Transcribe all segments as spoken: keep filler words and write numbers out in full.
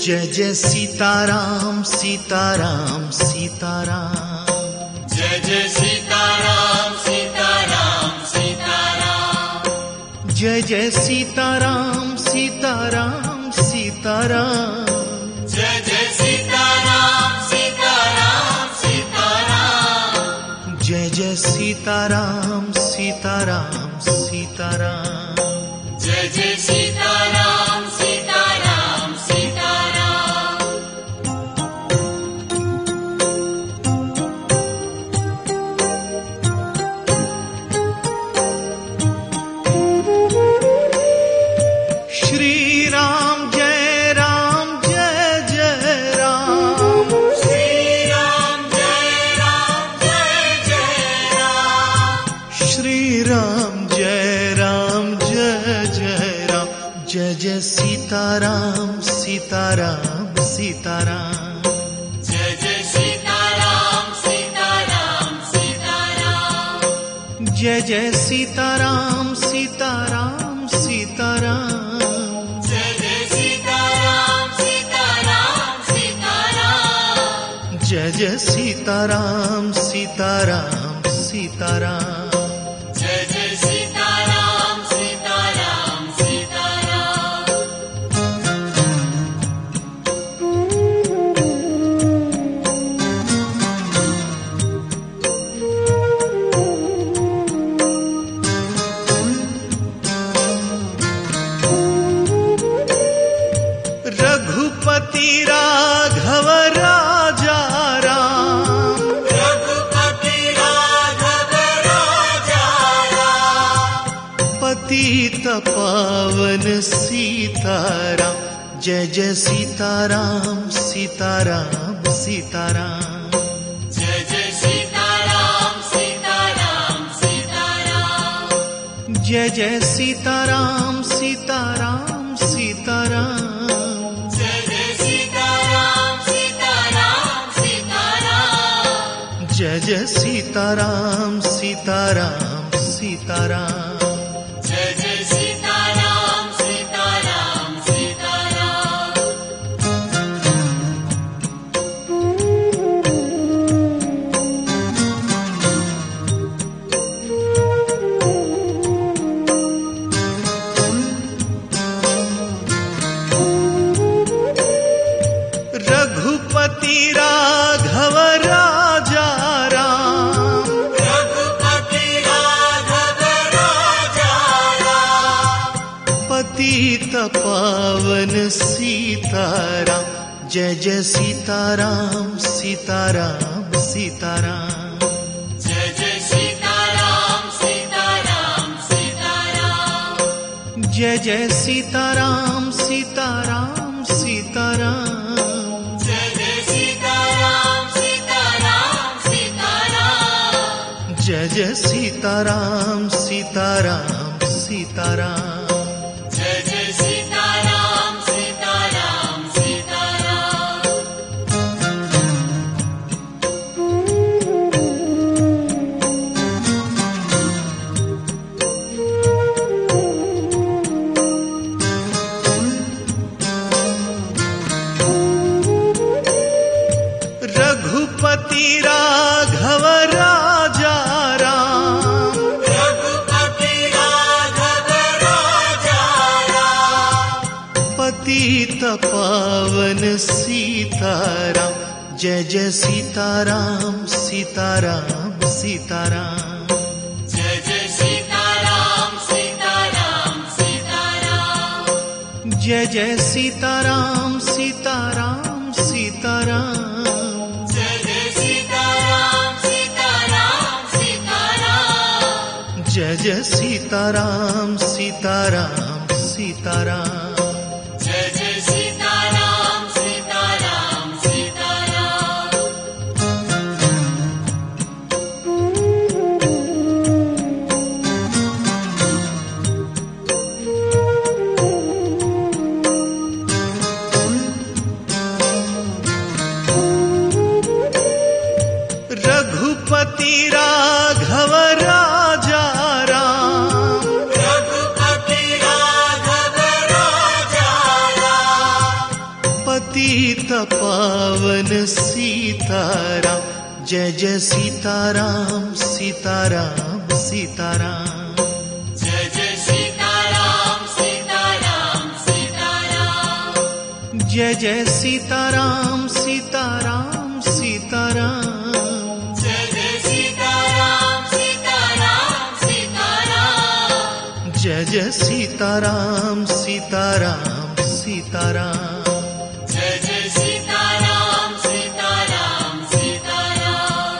जय जय सीताराम सीताराम सीताराम। जय जय सीताराम सीताराम सीताराम। जय जय सीताराम सीताराम सीताराम। जय जय सीताराम सीताराम सीताराम। जय जय सीताराम सीताराम सीताराम। जय जय सीताराम सीताराम सीताराम। श्री राम जय राम जय जय राम। श्री राम जय राम जय जय राम। श्री राम जय राम जय जय राम। जय जय सीताराम सीताराम सीताराम। जय जय सीताराम सीताराम सीताराम। जय जय सीताराम सीताराम सीताराम। जय जय सीताराम सीताराम सीताराम। जय जय सीताराम सीताराम सीताराम। जय जय सीताराम सीताराम सीताराम। रघुपति राघव राजा राम। रघुपति राघव राजा राम। पतित पावन सीताराम। जय जय सीताराम सीताराम सीताराम। जय जय सीताराम सीताराम सीताराम। जय जय सीताराम सीताराम सीताराम। जय जय सीताराम सीताराम सीताराम। जय जय सीताराम सीताराम सीताराम। जय जय सीताराम सीताराम सीताराम। रघुपति राघव राजा राम। रघुपति राघव राजा राम। पतित पावन सीताराम। जय जय सीताराम सीताराम सीताराम। जय जय सीताराम सीताराम सीताराम। जय जय सीताराम सीताराम सीताराम। जय जय सीताराम सीताराम सीताराम। जय जय सीताराम सीताराम सीताराम। जय जय सीताराम सीताराम सीताराम। रघुपति राघव राजा राम। रघुपति राघव राजा राम। पतित पावन सीताराम। जय जय सीताराम सीताराम सीताराम। जय जय सीताराम सीताराम सीताराम। जय जय सीताराम सीताराम सीताराम। जय जय सीताराम सीताराम सीताराम। जय जय सीताराम सीताराम सीताराम। जय जय सीताराम सीताराम सीताराम। रघुपति राघव राजा राम। रघुपति पावन सीताराम, जय जय सीताराम सीताराम सीताराम। जय जय सीताराम सीताराम सीताराम। जय जय सीताराम सीताराम सीताराम। जय जय सीताराम सीताराम सीताराम। जय जय सीताराम सीताराम सीताराम। जय जय सीताराम सीताराम सीताराम।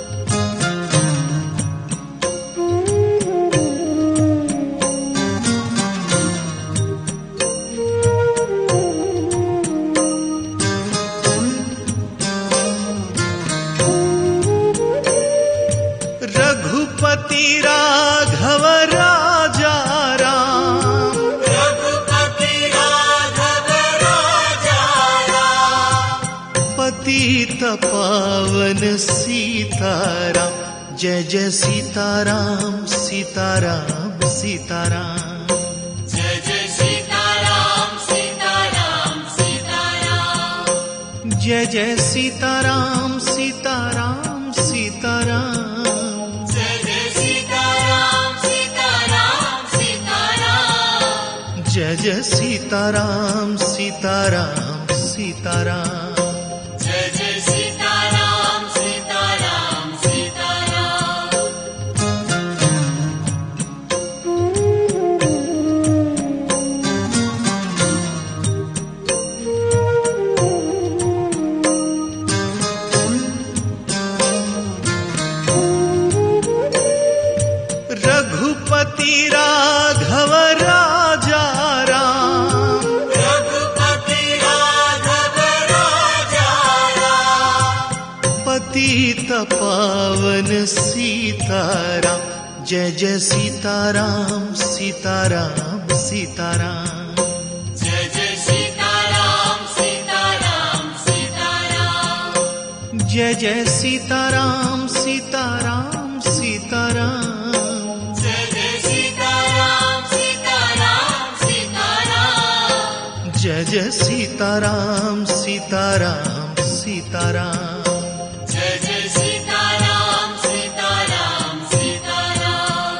रघुपति राघव राजा राम, रघुपति राघव राजा राम। पतित पावन सीताराम, जय जय सीताराम सीताराम सीताराम। जय जय सीताराम सीताराम सीताराम। जय जय सीताराम सीताराम सीताराम। जय जय सीताराम सीताराम सीताराम। जय जय सीताराम सीताराम सीताराम। जय जय सीताराम सीताराम सीताराम। रघुपति राघव राजा राम, रघुपति राघव राजा राम। पतित पावन सीताराम, जय जय सीताराम सीताराम सीताराम। जय जय सीताराम सीताराम सीताराम। जय जय सीताराम सीताराम सीताराम। जय जय सीताराम सीताराम सीताराम। जय जय सीताराम सीताराम सीताराम। जय जय सीताराम सीताराम सीताराम।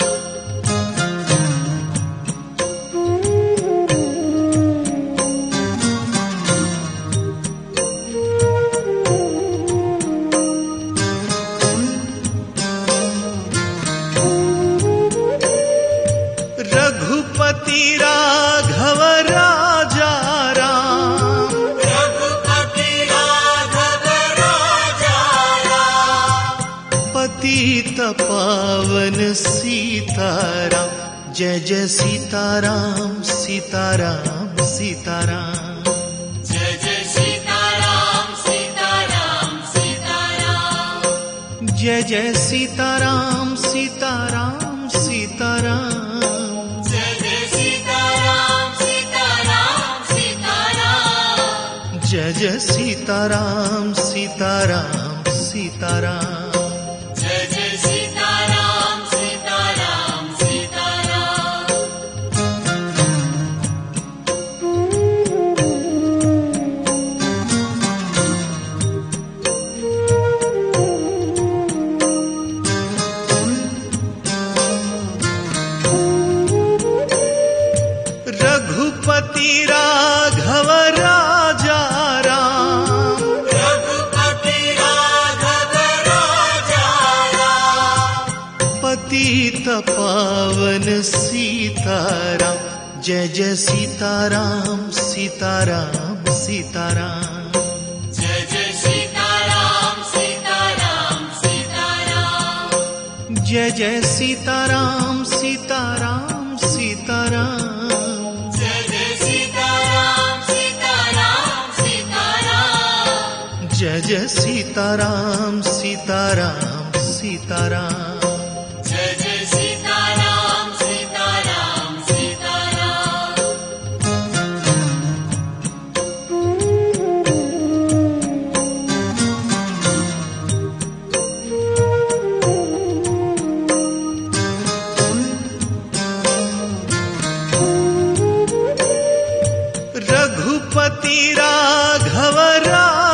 रघुपति राघव राजा राम, रघुपति राघव राजा राम। पतित पावन सीताराम, जय जय सीताराम सीताराम सीताराम। जय जय सीताराम सीताराम सीताराम। जय जय सीताराम सीताराम सीताराम। जय जय सीताराम सीताराम सीताराम। जय जय सीताराम सीताराम सीताराम। जय जय सीताराम सीताराम सीताराम। रघुपति राघव राजा राम, रघुपति राघव राजा राम। पतित पावन सीताराम, जय जय सीताराम सीताराम सीताराम। जय जय सीताराम सीताराम सीताराम। जय जय सीताराम सीताराम सीताराम। जय जय सीताराम सीताराम सीताराम। जय जय सीताराम सीताराम सीताराम। जय जय सीताराम सीताराम सीताराम। रघुपति राघव राम,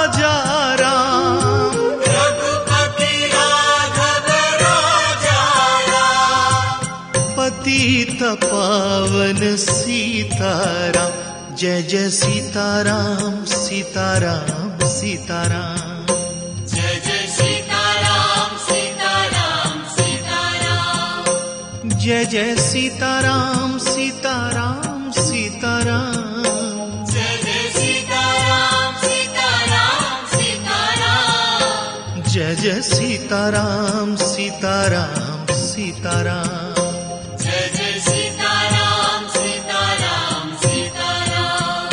पावन सीताराम, जय जय सीताराम सीताराम सीताराम। जय जय सीताराम सीताराम सीताराम। जय जय सीताराम सीताराम सीताराम। जय जय सीताराम सीताराम सीताराम। जय जय सीताराम सीताराम सीताराम। जय जय सीताराम सीताराम सीताराम।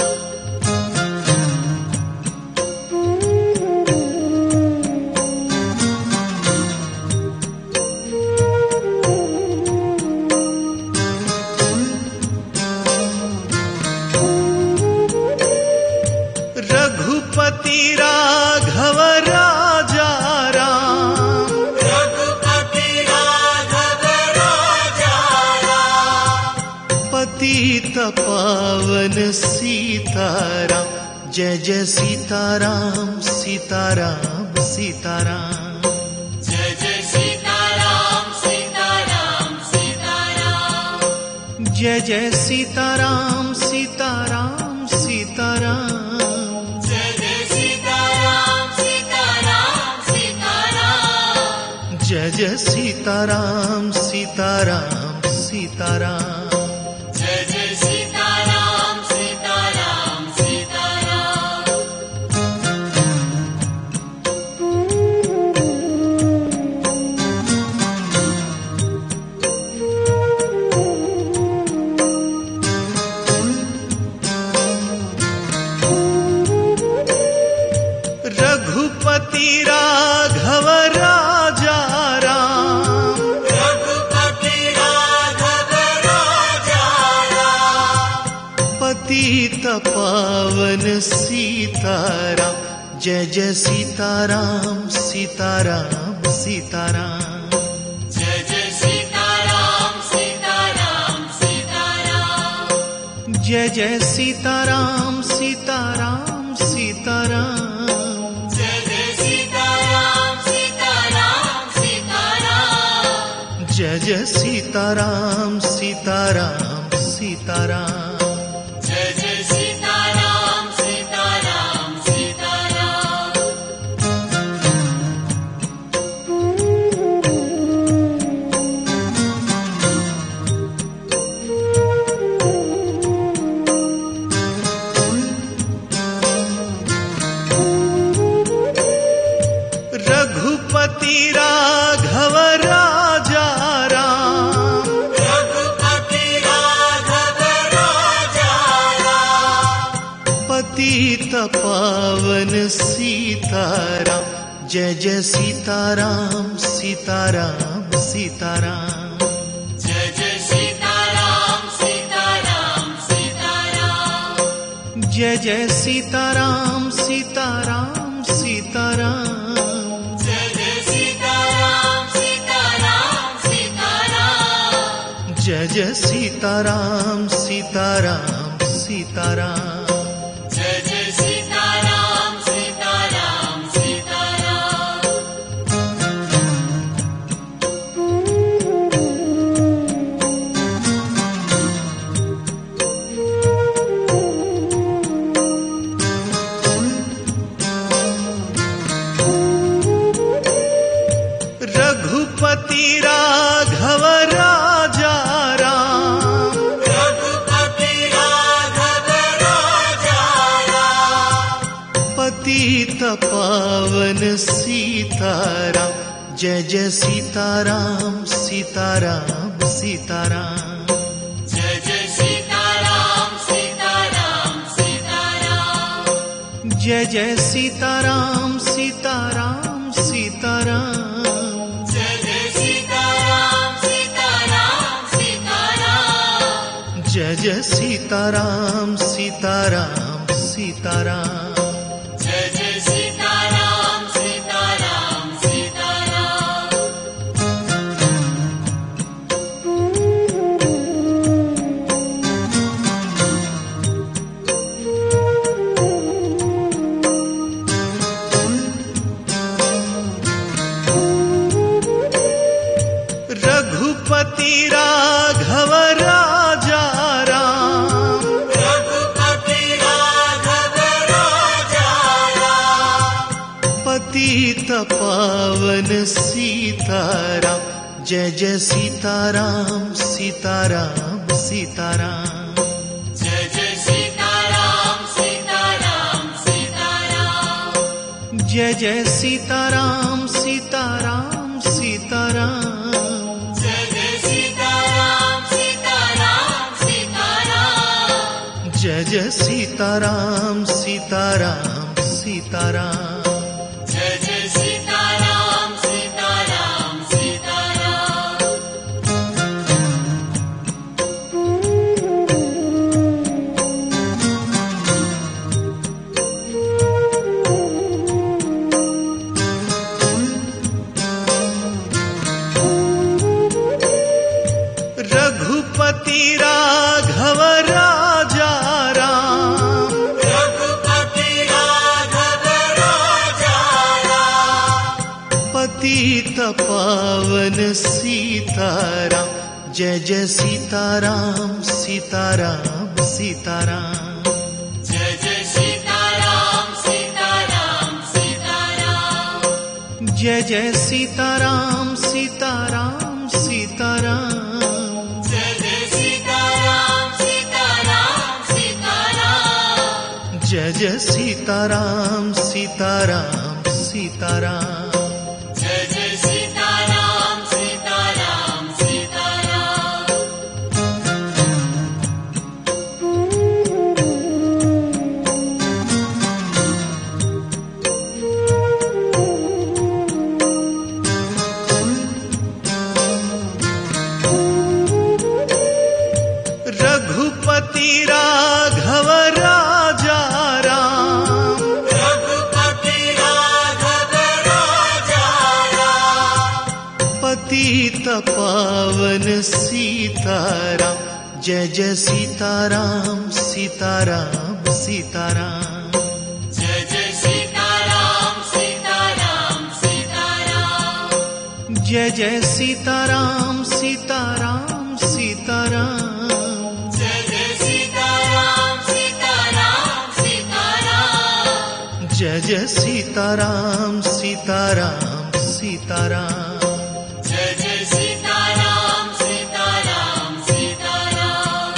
रघुपति राघव राजा राम, रघुपति राघव राजा राम। पतित पावन सीताराम, जय जय सीताराम सीताराम सीताराम। जय जय सीताराम सीताराम सीताराम। जय जय सीताराम सीताराम सीताराम। जय जय सीताराम सीताराम सीताराम। जय जय सीताराम सीताराम सीताराम। जय जय सीताराम सीताराम सीताराम। रघुपति राघव राजा राम, रघुपति राघव राजा राम। पतित पावन सीताराम, जय जय सीताराम सीताराम सीताराम। जय जय सीताराम सीताराम सीताराम। जय जय सीताराम सीताराम सीताराम। जय जय सीताराम सीताराम सीताराम। जय जय सीताराम सीताराम सीताराम। जय जय सीताराम सीताराम सीताराम। रघुपति राघव राजा राम, रघुपति राघव राजा राम। पतित पावन सीताराम, जय जय सीताराम सीताराम सीताराम। जय जय सीताराम सीताराम सीताराम। जय जय सीताराम सीताराम सीताराम। जय जय सीताराम सीताराम सीताराम। जय जय सीताराम सीताराम सीताराम। जय जय सीताराम सीताराम सीताराम। रघुपति राघव राजा राम, रघुपति राघव राजा राम। पतित पावन सीताराम, जय जय सीताराम सीताराम सीताराम। जय जय सीताराम सीताराम सीताराम। जय जय सीताराम सीताराम सीताराम। जय जय सीताराम सीताराम सीताराम। जय जय सीताराम सीताराम सीताराम। जय जय सीताराम सीताराम सीताराम। रघुपति राघव राम, पावन सीताराम जय जय सीताराम सीताराम सीताराम जय जय सीताराम सीताराम सीताराम जय जय सीताराम सीताराम सीताराम जय जय सीताराम सीताराम सीताराम जय जय सीताराम सीताराम सीताराम जय जय सीताराम सीताराम सीताराम रघुपति राघव राजा राम रघुपति राघव राजा राम पतित पावन सीताराम जय जय सीताराम सीताराम सीताराम जय जय सीताराम सीताराम सीताराम जय जय सीताराम सीताराम सीताराम जय जय सीताराम सीताराम सीताराम जय जय सीताराम सीताराम सीताराम जय जय सीताराम सीताराम सीताराम रघुपति राघव राजा राम रघुपति राघव राजा राम पतित पावन सीताराम जय जय सीताराम सीताराम सीताराम जय जय सीताराम सीताराम सीताराम जय जय सीताराम सीताराम सीताराम जय जय सीताराम सीताराम सीताराम जय जय सीताराम सीताराम सीताराम जय जय सीताराम सीताराम सीताराम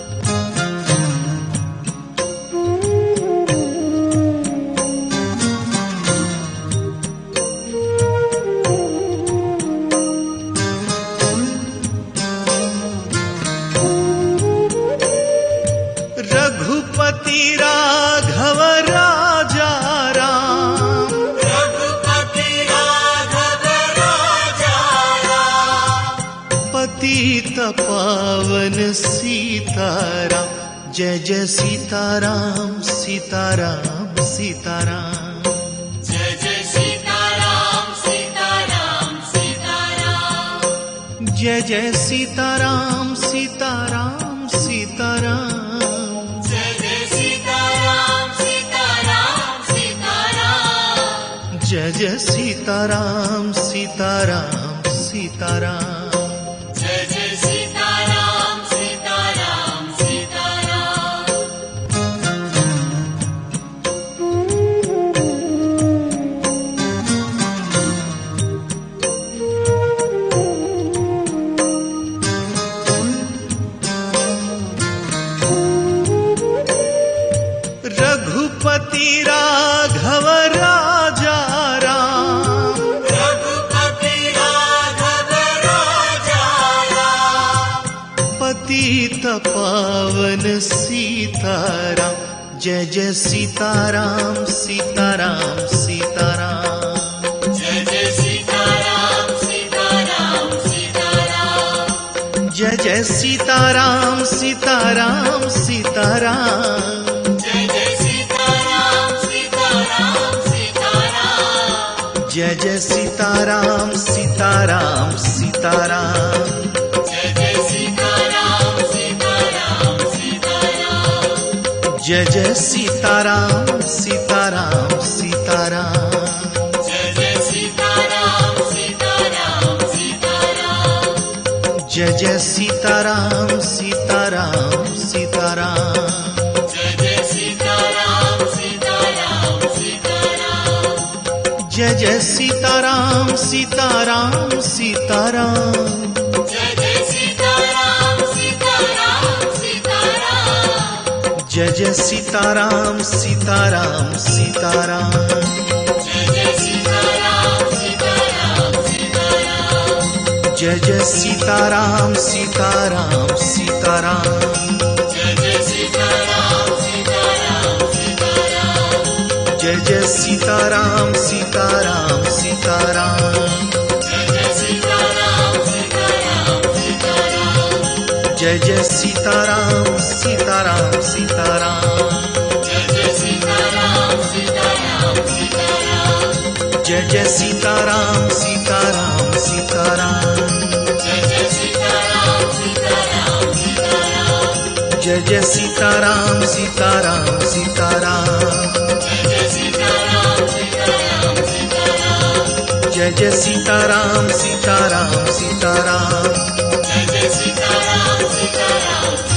रघुपति राघव राजा राम रघुपति राघव राजा राम पतित पावन सीताराम जय जय सीताराम सीताराम सीताराम जय जय सीताराम सीताराम सीताराम जय जय सीताराम सीताराम सीताराम जय जय सीताराम सीताराम सीताराम जय जय सीताराम सीताराम सीताराम जय जय सीताराम सीताराम सीताराम रघुपति राघव राजा राम रघुपति राघव राजा राम पतित पावन सीताराम जय जय सीताराम सीताराम सीताराम जय जय सीताराम सीताराम सीताराम जय जय सीताराम सीताराम सीताराम जय जय सीताराम सीताराम सीताराम जय जय सीताराम सीताराम सीताराम जय जय सीताराम सीताराम सीताराम जय जय सीताराम सीताराम सीताराम जय जय सीताराम सीताराम सीताराम जय जय सीताराम सीताराम सीताराम जय जय सीताराम सीताराम सीताराम जय जय जय सीताराम सीताराम सीताराम जय जय सीताराम सीताराम सीताराम जय जय सीताराम सीताराम सीताराम जय जय सीताराम सीताराम सीताराम जय जय सीताराम सीताराम सीताराम जय जय सीताराम सीताराम सीताराम जय जय सीताराम सीताराम सीताराम जय जय सीताराम सीताराम सीताराम जय जय सीताराम सीताराम सीताराम जय जय सीताराम सीताराम सीताराम जय जय सीताराम सीताराम सीताराम जय जय सीताराम सीताराम सीताराम जय जय सीताराम सीताराम सीताराम जय जय सीताराम सीताराम सीताराम जय जय सीताराम सीताराम